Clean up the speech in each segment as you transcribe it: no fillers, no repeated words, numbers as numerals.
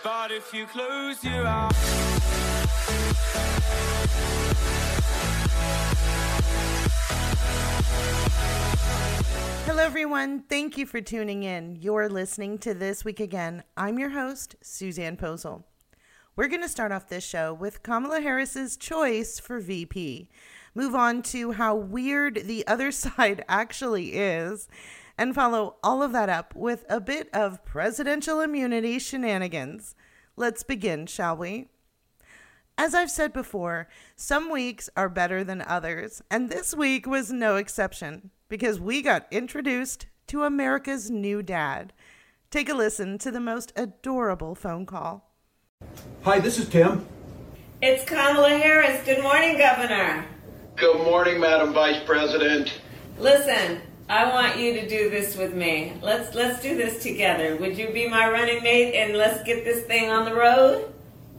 But if you close your eyes. Hello, everyone. Thank you for tuning in. You're listening to This Week Again. I'm your host, Suzanne Posel. We're going to start off this show with Kamala Harris's choice for VP, move on to how weird the other side actually is, and follow all of that up with a bit of presidential immunity shenanigans. Let's begin, shall we? As I've said before, some weeks are better than others, and this week was no exception because we got introduced to America's new dad. Take a listen to the most adorable phone call. Hi, this is Tim. It's Kamala Harris. Good morning, Governor. Good morning, Madam Vice President. Listen, I want you to do this with me. Let's do this together. Would you be my running mate and let's get this thing on the road?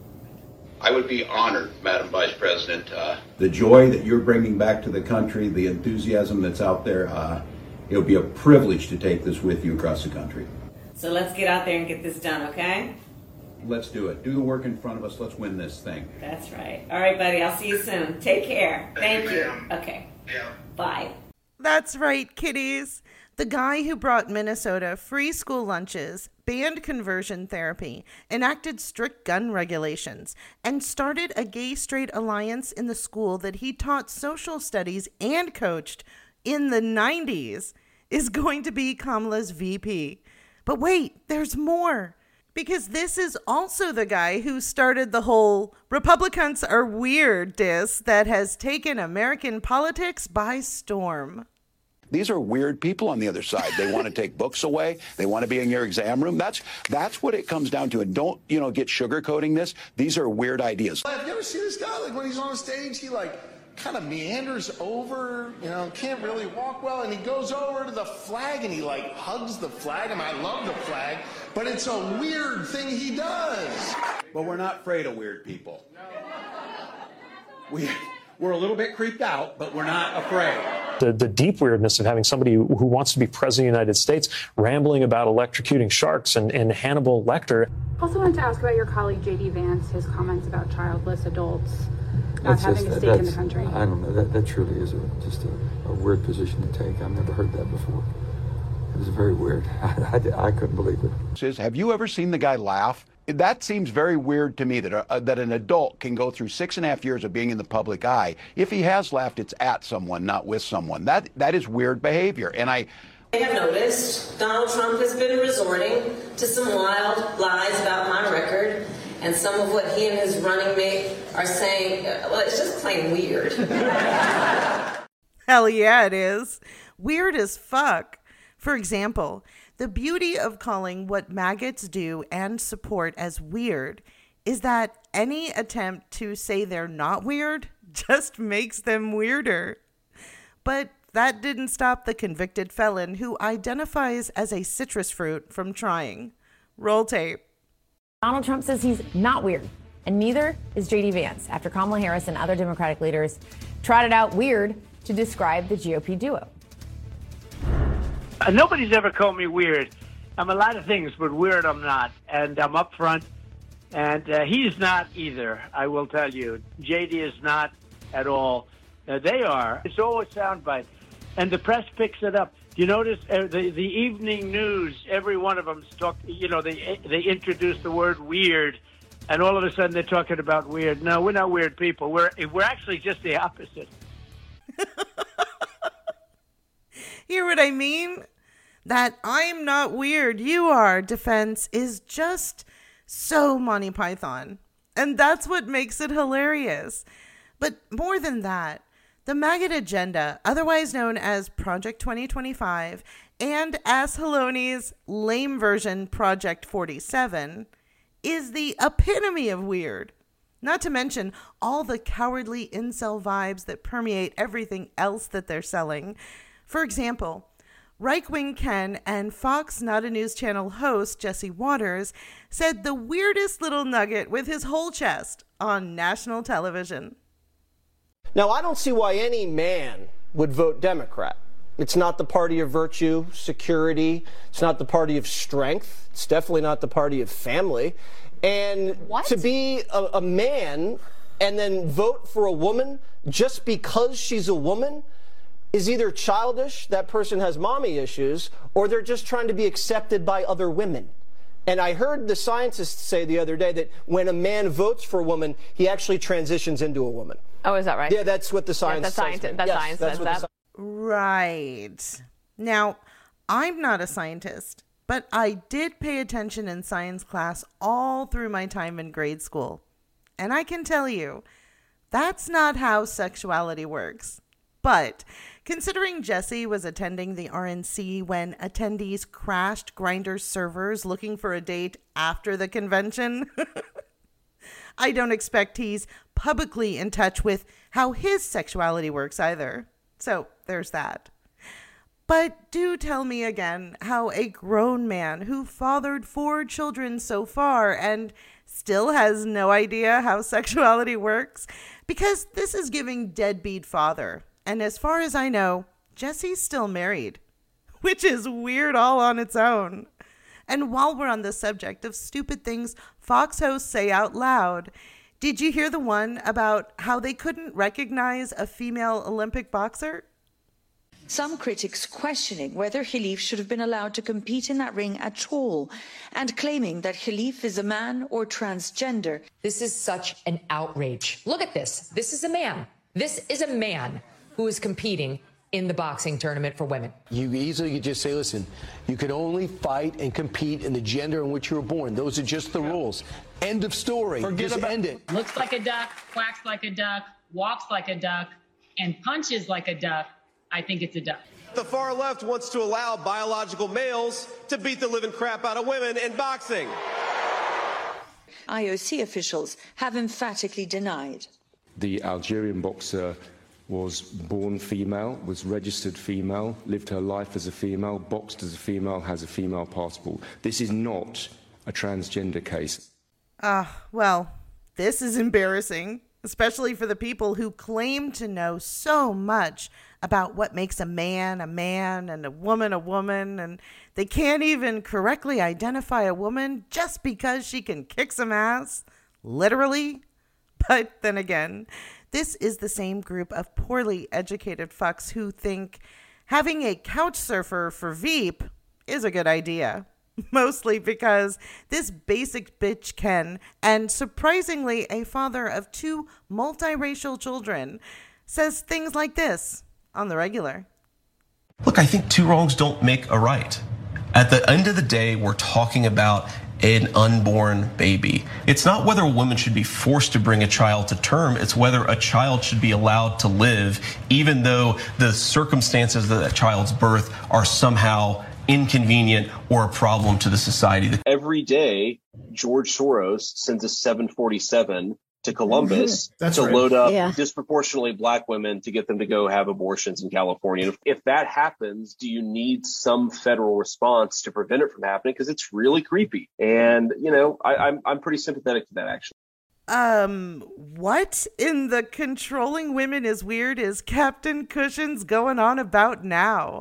I would be honored, Madam Vice President. The joy that you're bringing back to the country, the enthusiasm that's out there, it'll be a privilege to take this with you across the country. So let's get out there and get this done, okay? Let's do it. Do the work in front of us. Let's win this thing. That's right. All right, buddy. I'll see you soon. Take care. Thank you. Ma'am. Okay. Yeah. Bye. That's right, kiddies. The guy who brought Minnesota free school lunches, banned conversion therapy, enacted strict gun regulations, and started a gay-straight alliance in the school that he taught social studies and coached in the 90s is going to be Kamala's VP. But wait, there's more. Because this is also the guy who started the whole Republicans are weird diss that has taken American politics by storm. These are weird people on the other side. They want to take books away. They want to be in your exam room. That's what it comes down to. And don't, get sugarcoating this. These are weird ideas. Have you ever seen this guy? Like when he's on stage, he kind of meanders over, can't really walk well. And he goes over to the flag and he hugs the flag. And I love the flag, but it's a weird thing he does. But we're not afraid of weird people. We're a little bit creeped out, but we're not afraid. The deep weirdness of having somebody who wants to be president of the United States rambling about electrocuting sharks and Hannibal Lecter. Also wanted to ask about your colleague J.D. Vance, his comments about childless adults not having a stake in the country. I don't know. That truly is just a weird position to take. I've never heard that before. It was very weird. I couldn't believe it. Have you ever seen the guy laugh? That seems very weird to me that an adult can go through 6.5 years of being in the public eye. If he has laughed, it's at someone, not with someone. That is weird behavior. And I have noticed Donald Trump has been resorting to some wild lies about my record, and some of what he and his running mate are saying, well, it's just plain weird. Hell yeah, it is. Weird as fuck. For example, the beauty of calling what maggots do and support as weird is that any attempt to say they're not weird just makes them weirder. But that didn't stop the convicted felon who identifies as a citrus fruit from trying. Roll tape. Donald Trump says he's not weird, and neither is J.D. Vance, after Kamala Harris and other Democratic leaders trotted out weird to describe the GOP duo. Nobody's ever called me weird. I'm a lot of things, but weird I'm not. And I'm up front. And he's not either, I will tell you. J.D. is not at all. They are. It's all a soundbite. And the press picks it up. You notice the evening news, every one of them talk. They introduce the word weird, and all of a sudden they're talking about weird. No, we're not weird people. We're actually just the opposite. Hear what I mean? That I'm not weird, you are defense is just so Monty Python. And that's what makes it hilarious. But more than that, the maggot agenda, otherwise known as Project 2025, and Assholonie's lame version Project 47, is the epitome of weird. Not to mention all the cowardly incel vibes that permeate everything else that they're selling. For example, Right-Wing Ken and Fox Not a News Channel host Jesse Waters said the weirdest little nugget with his whole chest on national television. Now, I don't see why any man would vote Democrat. It's not the party of virtue, security. It's not the party of strength. It's definitely not the party of family. And to be a man and then vote for a woman just because she's a woman is either childish, that person has mommy issues, or they're just trying to be accepted by other women. And I heard the scientists say the other day that when a man votes for a woman, he actually transitions into a woman. Oh, is that right? Yeah, that's what the science says. Science says that. Right. Now, I'm not a scientist, but I did pay attention in science class all through my time in grade school. And I can tell you, that's not how sexuality works. But considering Jesse was attending the RNC when attendees crashed Grindr's servers looking for a date after the convention, I don't expect he's publicly in touch with how his sexuality works either. So there's that. But do tell me again how a grown man who fathered 4 children so far and still has no idea how sexuality works, because this is giving deadbeat father. And as far as I know, Jesse's still married, which is weird all on its own. And while we're on the subject of stupid things Fox hosts say out loud, did you hear the one about how they couldn't recognize a female Olympic boxer? Some critics questioning whether Khalif should have been allowed to compete in that ring at all, and claiming that Khalif is a man or transgender. This is such an outrage. Look at this. This is a man. This is a man who is competing in the boxing tournament for women. You easily could just say, listen, you can only fight and compete in the gender in which you were born. Those are just the rules. End of story. Just end it. Looks like a duck, quacks like a duck, walks like a duck, and punches like a duck. I think it's a duck. The far left wants to allow biological males to beat the living crap out of women in boxing. IOC officials have emphatically denied. The Algerian boxer was born female, was registered female, lived her life as a female, boxed as a female, has a female passport. This is not a transgender case. Well, this is embarrassing, especially for the people who claim to know so much about what makes a man and a woman, and they can't even correctly identify a woman just because she can kick some ass, literally. But then again, this is the same group of poorly educated fucks who think having a couch surfer for Veep is a good idea. Mostly because this basic bitch Ken, and surprisingly a father of 2 multiracial children, says things like this on the regular. Look, I think 2 wrongs don't make a right. At the end of the day, we're talking about an unborn baby. It's not whether a woman should be forced to bring a child to term, it's whether a child should be allowed to live, even though the circumstances of that child's birth are somehow inconvenient or a problem to the society. Every day, George Soros sends a 747 to Columbus to load up disproportionately black women to get them to go have abortions in California. If that happens, do you need some federal response to prevent it from happening? Because it's really creepy. And, you know, I'm pretty sympathetic to that, actually. What in the controlling women is weird is Captain Cushion's going on about now?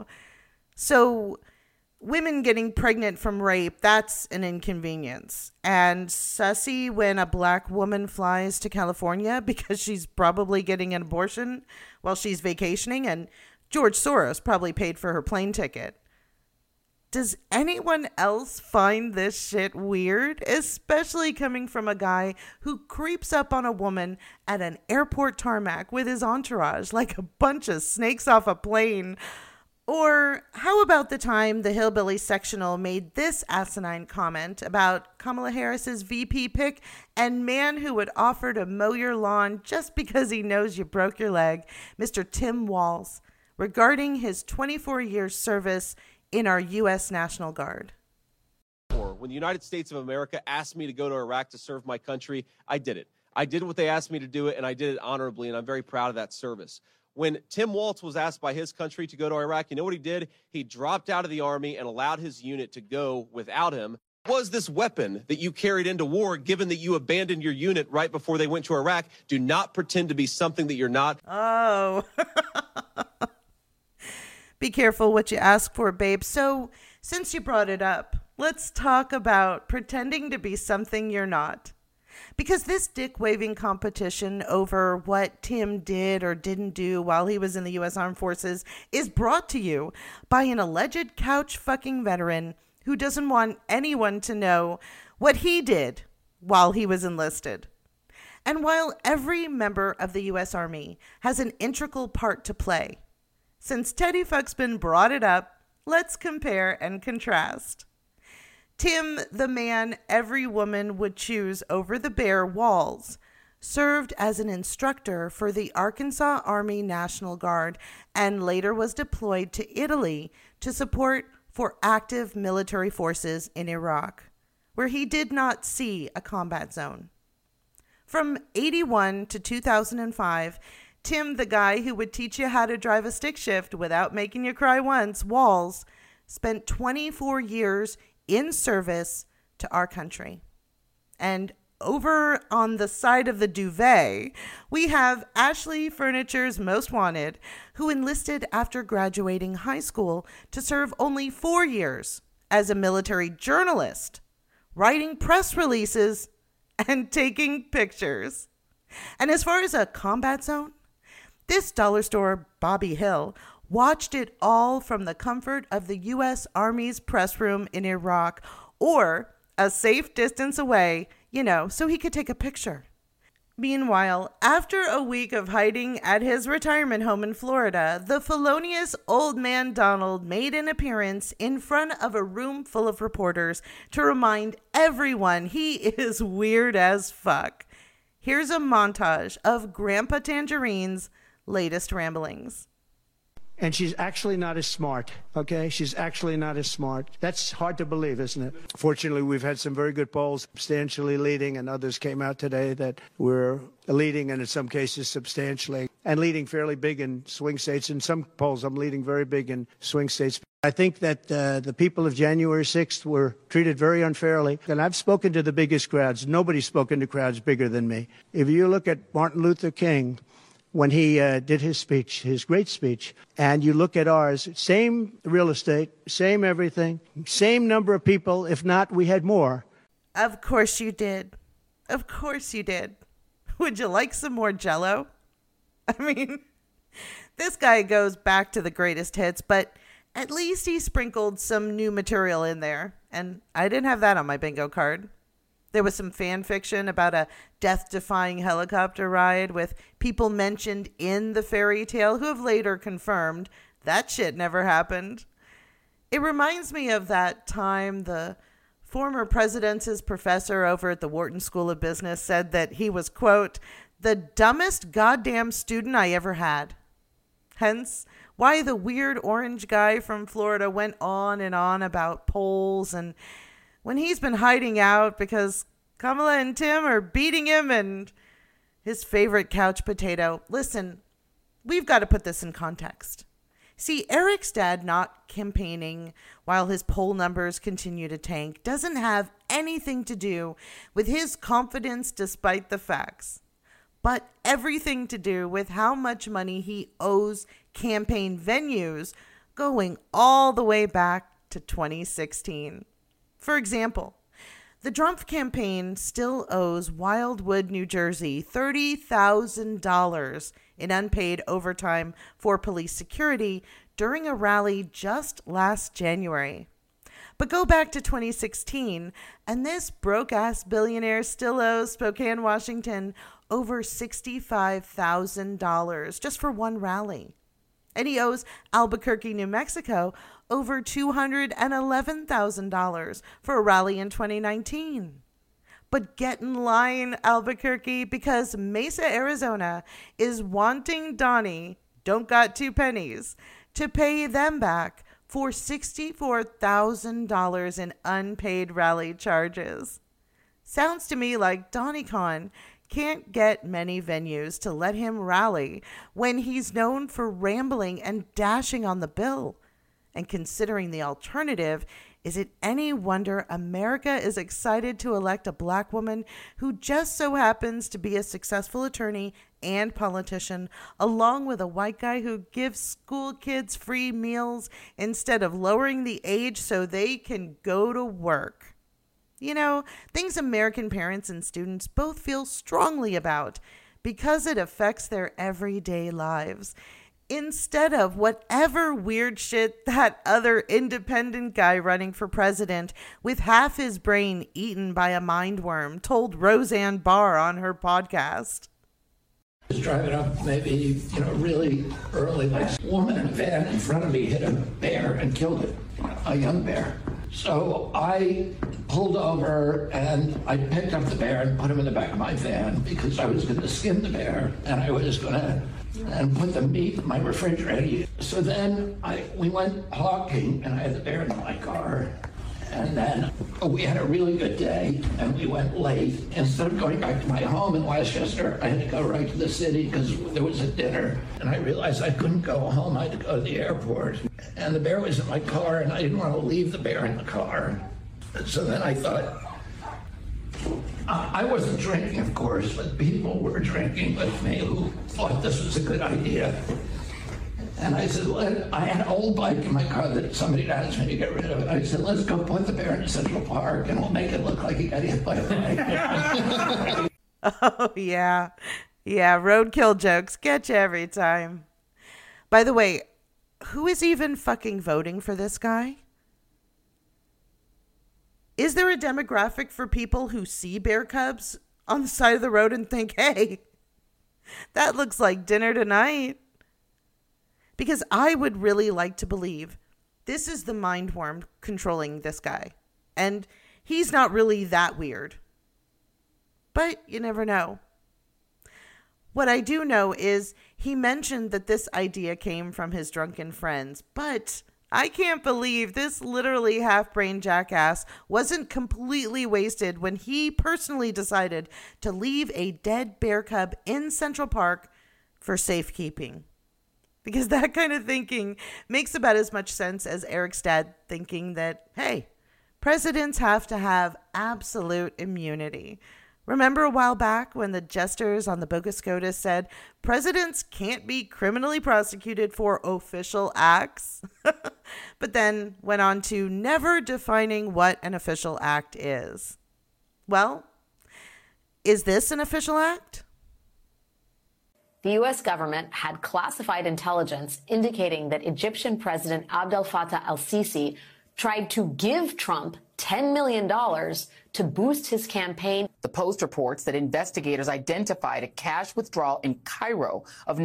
So women getting pregnant from rape, that's an inconvenience. And sussy when a black woman flies to California because she's probably getting an abortion while she's vacationing, and George Soros probably paid for her plane ticket. Does anyone else find this shit weird? Especially coming from a guy who creeps up on a woman at an airport tarmac with his entourage like a bunch of snakes off a plane. Or how about the time the Hillbilly Sectional made this asinine comment about Kamala Harris's VP pick and man who would offer to mow your lawn just because he knows you broke your leg, Mr. Tim Walz, regarding his 24-year service in our U.S. National Guard. When the United States of America asked me to go to Iraq to serve my country, I did it. I did what they asked me to do it, and I did it honorably, and I'm very proud of that service. When Tim Walz was asked by his country to go to Iraq, you know what he did? He dropped out of the Army and allowed his unit to go without him. Was this weapon that you carried into war, given that you abandoned your unit right before they went to Iraq? Do not pretend to be something that you're not. Oh. Be careful what you ask for, babe. So, since you brought it up, let's talk about pretending to be something you're not. Because this dick-waving competition over what Tim did or didn't do while he was in the U.S. Armed Forces is brought to you by an alleged couch-fucking veteran who doesn't want anyone to know what he did while he was enlisted. And while every member of the U.S. Army has an integral part to play, since Teddy Fucksman brought it up, let's compare and contrast. Tim, the man every woman would choose over the bare walls, served as an instructor for the Arkansas Army National Guard and later was deployed to Italy to support for active military forces in Iraq, where he did not see a combat zone. From 81 to 2005, Tim, the guy who would teach you how to drive a stick shift without making you cry once, Walls, spent 24 years in service to our country. And over on the side of the duvet, we have Ashley Furniture's Most Wanted, who enlisted after graduating high school to serve only 4 years as a military journalist, writing press releases and taking pictures. And as far as a combat zone, this dollar store Bobby Hill watched it all from the comfort of the U.S. Army's press room in Iraq, or a safe distance away, so he could take a picture. Meanwhile, after a week of hiding at his retirement home in Florida, the felonious old man Donald made an appearance in front of a room full of reporters to remind everyone he is weird as fuck. Here's a montage of Grandpa Tangerine's latest ramblings. And she's actually not as smart, okay? She's actually not as smart. That's hard to believe, isn't it? Fortunately, we've had some very good polls, substantially leading, and others came out today that we're leading, and in some cases substantially, and leading fairly big in swing states. In some polls, I'm leading very big in swing states. I think that the people of January 6th were treated very unfairly. And I've spoken to the biggest crowds. Nobody's spoken to crowds bigger than me. If you look at Martin Luther King, when he did his speech, his great speech, and you look at ours, same real estate, same everything, same number of people. If not, we had more. Of course you did. Of course you did. Would you like some more Jell-O? I mean, this guy goes back to the greatest hits, but at least he sprinkled some new material in there. And I didn't have that on my bingo card. There was some fan fiction about a death-defying helicopter ride with people mentioned in the fairy tale who have later confirmed that shit never happened. It reminds me of that time the former president's professor over at the Wharton School of Business said that he was, quote, the dumbest goddamn student I ever had. Hence, why the weird orange guy from Florida went on and on about polls, and when he's been hiding out because Kamala and Tim are beating him and his favorite couch potato. Listen, we've got to put this in context. See, Eric's dad not campaigning while his poll numbers continue to tank doesn't have anything to do with his confidence despite the facts, but everything to do with how much money he owes campaign venues going all the way back to 2016. For example, the Trump campaign still owes Wildwood, New Jersey, $30,000 in unpaid overtime for police security during a rally just last January. But go back to 2016, and this broke-ass billionaire still owes Spokane, Washington, over $65,000 just for one rally. And he owes Albuquerque, New Mexico, over $211,000 for a rally in 2019. But get in line, Albuquerque, because Mesa, Arizona is wanting Donnie, don't got 2 pennies, to pay them back for $64,000 in unpaid rally charges. Sounds to me like Donnie Khan can't get many venues to let him rally when he's known for rambling and dashing on the bill. And considering the alternative Is it any wonder America is excited to elect a black woman who just so happens to be a successful attorney and politician, along with a white guy who gives school kids free meals instead of lowering the age so they can go to work? You know, things American parents and students both feel strongly about because it affects their everyday lives. Instead of whatever weird shit that other independent guy running for president with half his brain eaten by a mind worm told Roseanne Barr on her podcast. I was driving up maybe, really early. A woman in a van in front of me hit a bear and killed it, a young bear. So I pulled over and I picked up the bear and put him in the back of my van because I was going to skin the bear and I was going to put the meat in my refrigerator. So then we went hawking and I had the bear in my car. And then we had a really good day and we went late. Instead of going back to my home in Westchester, I had to go right to the city because there was a dinner. And I realized I couldn't go home. I had to go to the airport. And the bear was in my car and I didn't want to leave the bear in the car. So then I thought, I wasn't drinking, of course, but people were drinking with me who thought this was a good idea. And I said, I had an old bike in my car that somebody had asked me to get rid of it. I said, let's go put the bear in Central Park and we'll make it look like he got hit by a bike. Oh, yeah. Yeah, roadkill jokes get you every time. By the way, who is even fucking voting for this guy? Is there a demographic for people who see bear cubs on the side of the road and think, hey, that looks like dinner tonight? Because I would really like to believe this is the mind worm controlling this guy. And he's not really that weird. But you never know. What I do know is he mentioned that this idea came from his drunken friends. But I can't believe this literally half-brained jackass wasn't completely wasted when he personally decided to leave a dead bear cub in Central Park for safekeeping. Because that kind of thinking makes about as much sense as Eric's dad thinking that, hey, presidents have to have absolute immunity. Remember a while back when the jesters on the Bogus SCOTUS said presidents can't be criminally prosecuted for official acts? But then went on to never defining what an official act is. Well, is this an official act? The U.S. government had classified intelligence indicating that Egyptian President Abdel Fattah al-Sisi tried to give Trump $10 million to boost his campaign. The Post reports that investigators identified a cash withdrawal in Cairo of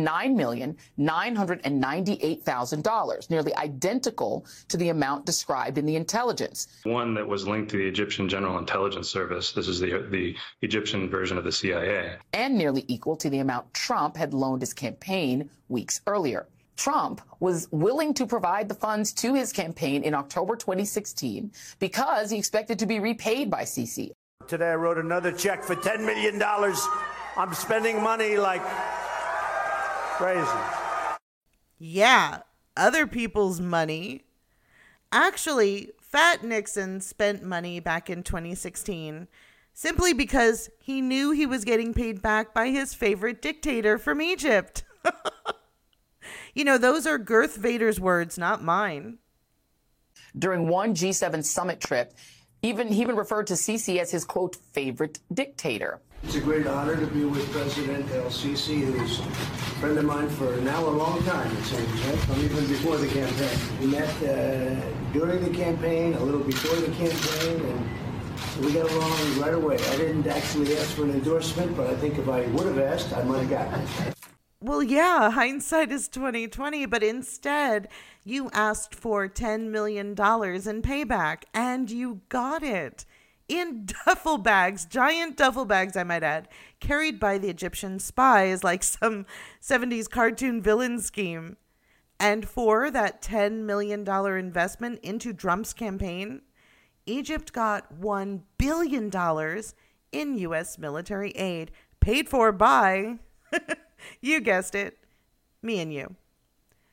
$9,998,000, nearly identical to the amount described in the intelligence. One that was linked to the Egyptian General Intelligence Service. This is the Egyptian version of the CIA. And nearly equal to the amount Trump had loaned his campaign weeks earlier. Trump was willing to provide the funds to his campaign in October 2016 because he expected to be repaid by Sisi. Today I wrote another check for $10 million. I'm spending money like crazy. Yeah, other people's money. Actually, Fat Nixon spent money back in 2016 simply because he knew he was getting paid back by his favorite dictator from Egypt. You know, those are Girth Vader's words, not mine. During one G7 summit trip, he even referred to Sisi as his, quote, favorite dictator. It's a great honor to be with President El-Sisi, who's a friend of mine for now a long time, it seems, right? From even before the campaign. We met during the campaign, a little before the campaign, and we got along right away. I didn't actually ask for an endorsement, but I think if I would have asked, I might have gotten it. Well, yeah, hindsight is 20/20, but instead you asked for $10 million in payback, and you got it. In duffel bags, giant duffel bags, I might add, carried by the Egyptian spies like some 70s cartoon villain scheme. And for that $10 million investment into Trump's campaign, Egypt got $1 billion in U.S. military aid, paid for by... You guessed it, me and you.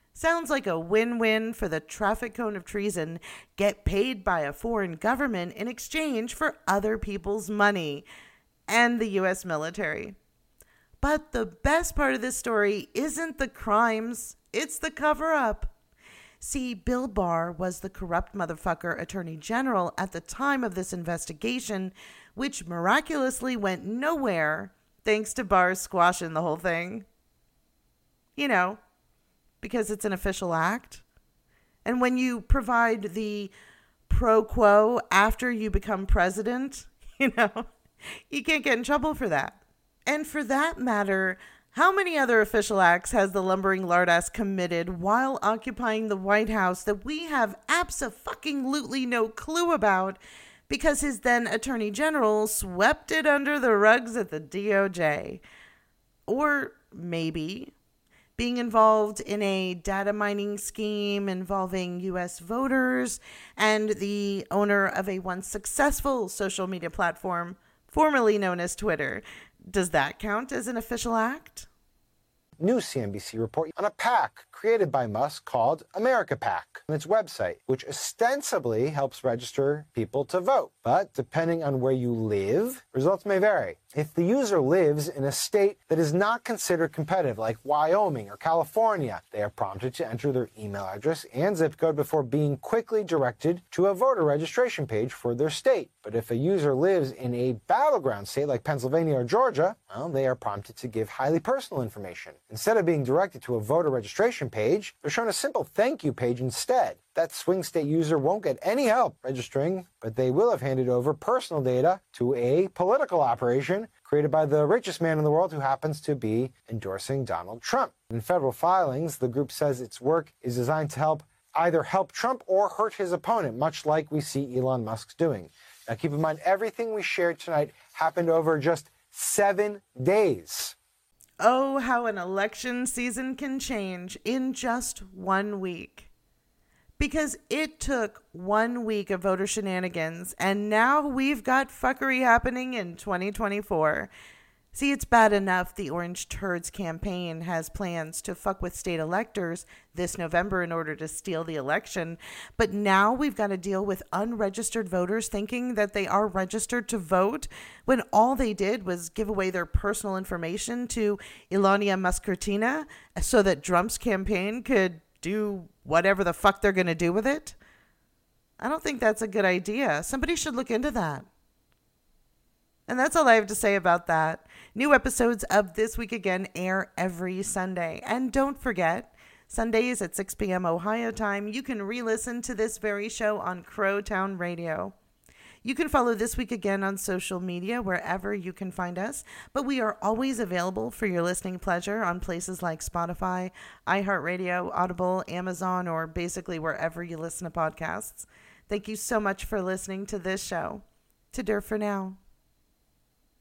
Sounds like a win-win for the traffic cone of treason, get paid by a foreign government in exchange for other people's money, and the U.S. military. But the best part of this story isn't the crimes, it's the cover-up. See, Bill Barr was the corrupt motherfucker attorney general at the time of this investigation, which miraculously went nowhere thanks to Barr squashing the whole thing. You know, because it's an official act. And when you provide the pro quo after you become president, you know, you can't get in trouble for that. And for that matter, how many other official acts has the lumbering lardass committed while occupying the White House that we have abso-fucking-lutely no clue about because his then Attorney General swept it under the rugs at the DOJ? Or maybe being involved in a data mining scheme involving U.S. voters and the owner of a once successful social media platform formerly known as Twitter. Does that count as an official act? New CNBC report on a PAC created by Musk called America PAC on its website, which ostensibly helps register people to vote. But depending on where you live, results may vary. If the user lives in a state that is not considered competitive, like Wyoming or California, they are prompted to enter their email address and zip code before being quickly directed to a voter registration page for their state. But if a user lives in a battleground state like Pennsylvania or Georgia, well, they are prompted to give highly personal information. Instead of being directed to a voter registration page, they're shown a simple thank you page instead. That swing state user won't get any help registering, but they will have handed over personal data to a political operation created by the richest man in the world who happens to be endorsing Donald Trump. In federal filings, the group says its work is designed to either help Trump or hurt his opponent, much like we see Elon Musk's doing. Now keep in mind, everything we shared tonight happened over just 7 days. Oh, how an election season can change in just 1 week. Because it took 1 week of voter shenanigans, and now we've got fuckery happening in 2024. See, it's bad enough the Orange Turds campaign has plans to fuck with state electors this November in order to steal the election, but now we've got to deal with unregistered voters thinking that they are registered to vote when all they did was give away their personal information to Ilania Muscardina so that Trump's campaign could do whatever the fuck they're going to do with it. I don't think that's a good idea. Somebody should look into that. And that's all I have to say about that. New episodes of This Week Again air every Sunday. And don't forget, Sundays at 6 p.m. Ohio time, you can re-listen to this very show on Crowtown Radio. You can follow This Week Again on social media wherever you can find us, but we are always available for your listening pleasure on places like Spotify, iHeartRadio, Audible, Amazon, or basically wherever you listen to podcasts. Thank you so much for listening to this show. To for now.